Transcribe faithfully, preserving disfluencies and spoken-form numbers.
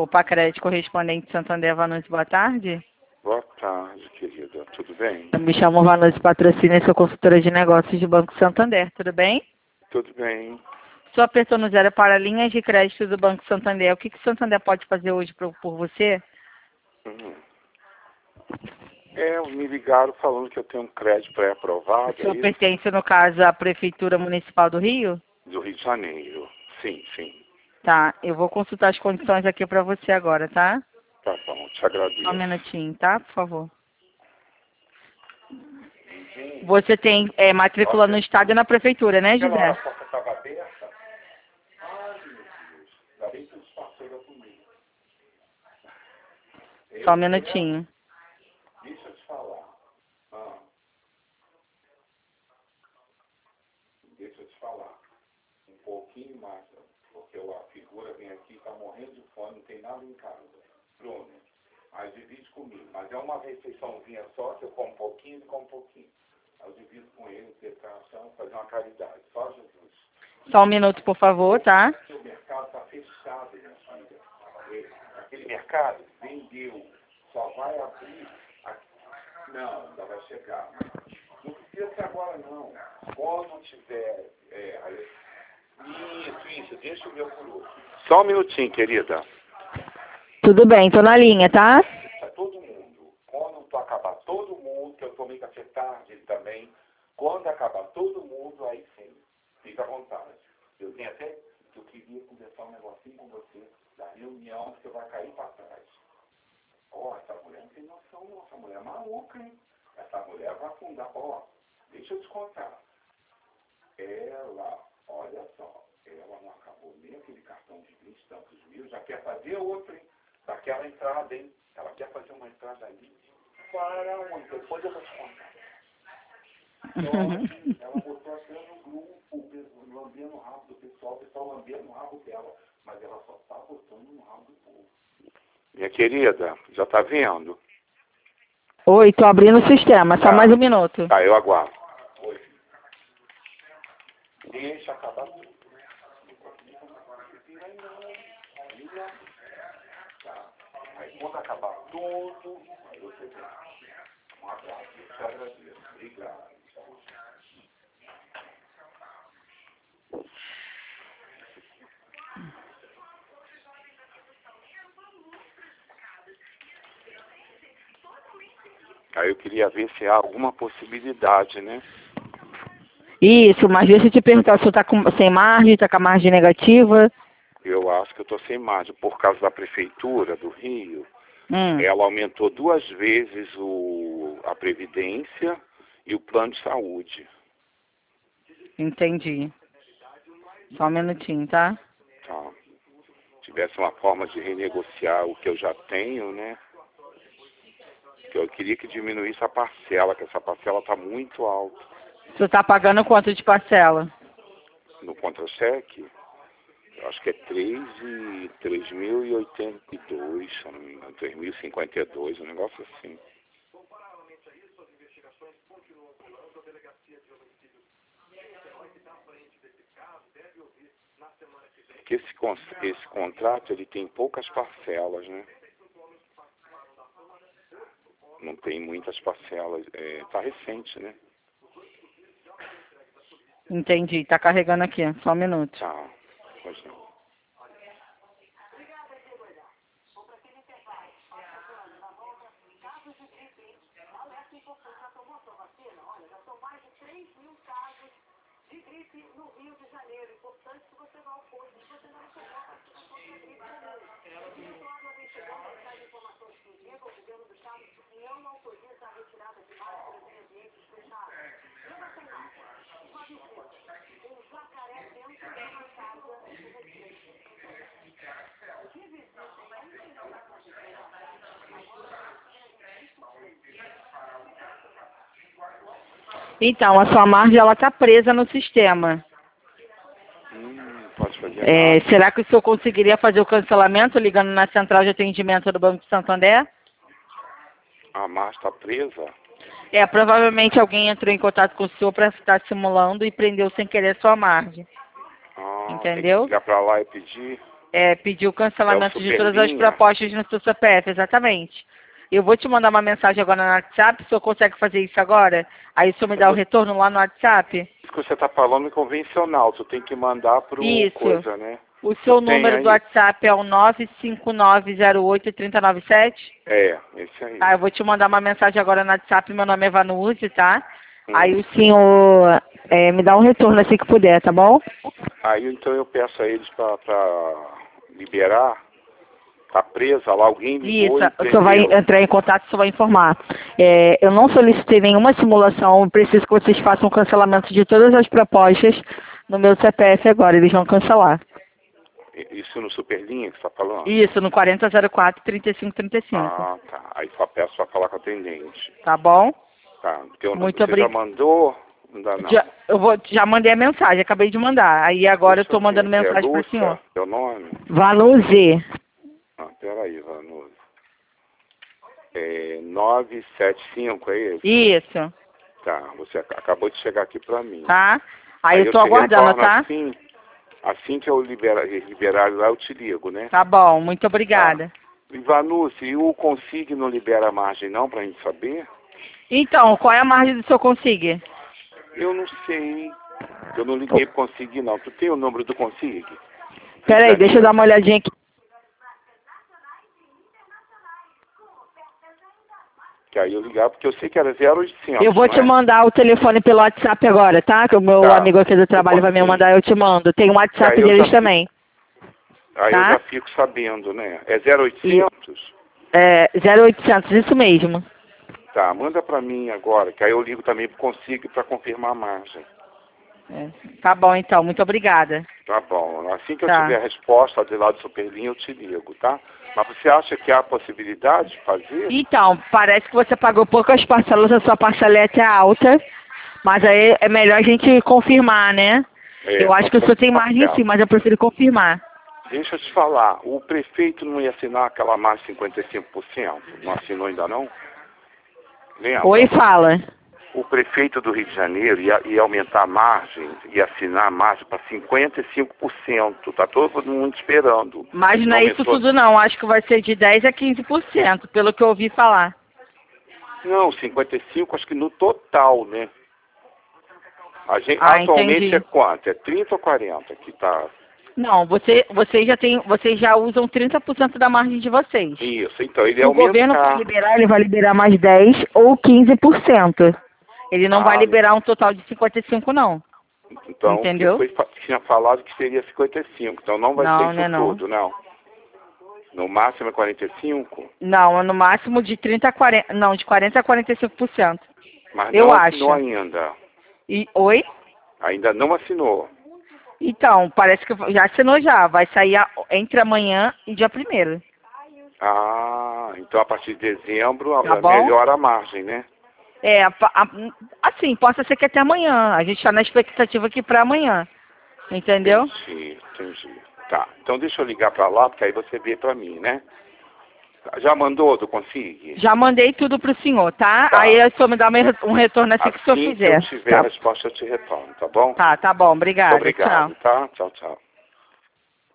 Opa, crédito correspondente Santander, Vanucci, boa tarde. Boa tarde, querida. Tudo bem? Eu me chamo Vanucci Patrocínio e sou consultora de negócios do Banco Santander, tudo bem? Tudo bem. Sua pessoa no zero para linhas de crédito do Banco Santander. O que, que o Santander pode fazer hoje por, por você? Uhum. É, me ligaram falando que eu tenho um crédito pré-aprovado. O senhor é pertence, no caso, à Prefeitura Municipal do Rio? do Rio de Janeiro. Sim, sim. Tá, eu vou consultar as condições aqui para você agora, tá? Tá bom, te Só um agradeço. minutinho, tá? Por favor. Você tem é, matrícula no estado e na prefeitura, né, Aquela hora José? a porta estava aberta. Ai, meu Deus. Ainda bem que os parceiros comigo. Só um minutinho. Deixa eu te falar. Ah. Deixa eu te falar. Um pouquinho mais, porque a figura vem aqui, está morrendo de fome, não tem nada em casa. Bruno, mas divide comigo. Mas é uma refeiçãozinha só, que eu como um pouquinho e como um pouquinho. Eu divido com ele, declaração, fazer uma caridade. Só Jesus. Só um minuto, por favor, tá? Porque o mercado está fechado, minha filha. Aquele mercado vendeu. Só vai abrir. Aqui. Não, ainda vai chegar. Não precisa ser agora, não. Quando tiver. É, aí... Isso, isso. Deixa o meu por último. Só um minutinho, querida. Tudo bem, tô na linha, tá? Tá todo mundo. Quando tu acabar todo mundo, que eu tomei café tarde também. Quando acabar todo mundo, aí sim. Fica à vontade. Eu tenho até. Eu queria conversar um negocinho com você. Da reunião, que você vai cair para trás. Ó, oh, essa mulher não tem noção, não. Essa mulher é maluca, hein? Essa mulher vai afundar. Ó, oh, deixa eu te contar. Ela, olha só, ela não acabou nem aquele cartão de vinte e tantos mil, já quer fazer outro, hein? Daquela entrada, hein? Ela quer fazer uma entrada ali. Para onde? Depois eu vou te contar. Só ela botou até no grupo, lambendo o rabo do pessoal, o pessoal lambendo o rabo dela, mas ela só está botando no rabo do povo. Minha querida, já tá vendo? Oi, tô abrindo o sistema, só Tá. mais um minuto. Tá, eu aguardo. Oi. Deixa acabar tudo. Tá. Aí quando acabar tudo, aí você vem. Um abraço, eu te agradeço. Obrigado. Aí eu queria ver se há alguma possibilidade, né? Isso, mas deixa eu te perguntar, o senhor tá com, sem margem, tá com a margem negativa? Eu acho que eu estou sem margem por causa da prefeitura do Rio. Hum, Ela aumentou duas vezes o, a previdência e o plano de saúde. entendi. Só um minutinho, tá? Tá. Se tivesse uma forma de renegociar o que eu já tenho, né? Que eu queria que diminuísse a parcela, que essa parcela está muito alta. O senhor tá pagando quanto de parcela? No contra-cheque, eu acho que é três mil e oitenta e dois, se eu não me engano, três mil e cinquenta e dois, um negócio assim. Porque esse, con- esse contrato, ele tem poucas parcelas, né? Não tem muitas parcelas, é, tá recente, né? Entendi, tá carregando aqui, só um minuto. Tá, pois não. Então, a sua margem, ela tá presa no sistema. Hum, pode fazer É, nada. será que o senhor conseguiria fazer o cancelamento ligando na central de atendimento do Banco Santander? A margem está presa? É, provavelmente alguém entrou em contato com o senhor para estar simulando e prendeu sem querer sua margem. Ah, tem que Entendeu? ligar para lá e pedir? É, pedir o cancelamento É o de todas as Superlinha? propostas no seu C P F, exatamente. Eu vou te mandar uma mensagem agora no WhatsApp, o senhor consegue fazer isso agora? Aí o senhor me dá o retorno lá no WhatsApp? Isso que você está falando é convencional, tu tem que mandar para o Isso. coisa, né? O seu Tu tem número do aí? WhatsApp é o nove cinco nove zero oito três zero nove sete? É, esse aí. Tá, eu vou te mandar uma mensagem agora no WhatsApp, meu nome é Vanucci, tá? Hum. Aí o senhor é, me dá um retorno assim que puder, tá bom? Aí então eu peço a eles para liberar. Tá presa lá, alguém ligou Isso, e o senhor vai prendeu. entrar em contato, o senhor vai informar. É, eu não solicitei nenhuma simulação, eu preciso que vocês façam um cancelamento de todas as propostas no meu C P F agora, eles vão cancelar. Isso no Superlinha que você está falando? Isso, no quarenta zero quatro, trinta e cinco trinta e cinco. Ah, tá. Aí só peço para falar com a atendente. Tá bom? Tá. Teu, Muito você obrigada. já mandou? Ainda não. Já, eu vou, já mandei a mensagem, acabei de mandar. Aí agora eu Deixa estou mandando ver. mensagem é para o Lúcia, senhor. teu nome? Vanucci. Ah, peraí, Vanucci. É nove sete cinco, é isso? Isso, Tá, você ac- acabou de chegar aqui pra mim. tá? Aí, eu eu estou te aguardando, retorno tá? Assim, assim que eu liberar, liberar lá, eu te ligo, né? Tá bom, muito obrigada. E Vanucci, e o Consig não libera a margem não, pra gente saber? Então, qual é a margem do seu consigue? Eu não sei. Eu não liguei pro Consig não. Tu tem o número do Consig? Peraí, deixa eu dar uma olhadinha aqui. Que aí eu ligava, porque eu sei que era zero oitocentos. Eu vou não te é? mandar o telefone pelo WhatsApp agora, tá? Que o meu Tá. amigo aqui do trabalho vai me mandar, eu te mando. Tem o WhatsApp Aí eu deles já também. Aí Tá? eu já fico sabendo, né? É zero oitocentos? É, zero oitocentos, isso mesmo. Tá, manda pra mim agora, que aí eu ligo também pro Consig pra confirmar a margem. É. Tá bom, então. Muito obrigada. Tá bom. Assim que eu Tá. tiver a resposta de lá do Superlinha, eu te ligo, tá? Mas você acha que há possibilidade de fazer? Então, parece que você pagou poucas parcelas, a sua parcela é até alta. Mas aí é melhor a gente confirmar, né? É, Eu acho que o senhor tem margem parcela. sim, mas eu prefiro confirmar. Deixa eu te falar, o prefeito não ia assinar aquela margem de cinquenta e cinco por cento? Não assinou ainda não? Lembra? Oi, fala. O prefeito do Rio de Janeiro ia, ia aumentar a margem, ia assinar a margem para cinquenta e cinco por cento. Tá todo mundo esperando. Mas não é isso Aumentou- tudo não, acho que vai ser de dez a quinze por cento, pelo que eu ouvi falar. Não, cinquenta e cinco acho que no total, né? A gente, Ah, atualmente entendi. é quanto? É trinta ou quarenta que tá? Não, você, vocês já tem, vocês já usam trinta por cento da margem de vocês. Isso, então ele Se ia o governo for aumentar. liberar, ele vai liberar mais dez ou quinze por cento. Ele não Ah, vai liberar um total de cinquenta e cinco não. Então, entendeu? depois fa- tinha falado que seria cinquenta e cinco, então não vai Não, ser não isso é não. tudo, não. No máximo é quarenta e cinco, Não, é no máximo de trinta a quarenta, não, de quarenta a quarenta e cinco por cento. mas Eu não acho. assinou ainda. E, oi? Ainda não assinou. Então, parece que já assinou já. Vai sair a- entre amanhã e dia primeiro. Ah, então a partir de dezembro Tá a- bom? melhora a margem, né? É, a- a- assim, possa ser que até amanhã. A gente está na expectativa aqui para amanhã. Entendeu? Entendi, entendi. Tá, então deixa eu ligar pra lá, porque aí você vê pra mim, né? Já mandou do Consig? Já mandei tudo pro senhor, tá? Tá. Aí o senhor me dá um retorno assim, que o senhor Assim que fizer. eu tiver Tá, a resposta, eu te retorno, tá bom? tá, tá bom. Obrigada. Obrigado, Tchau. tá? Tchau, tchau.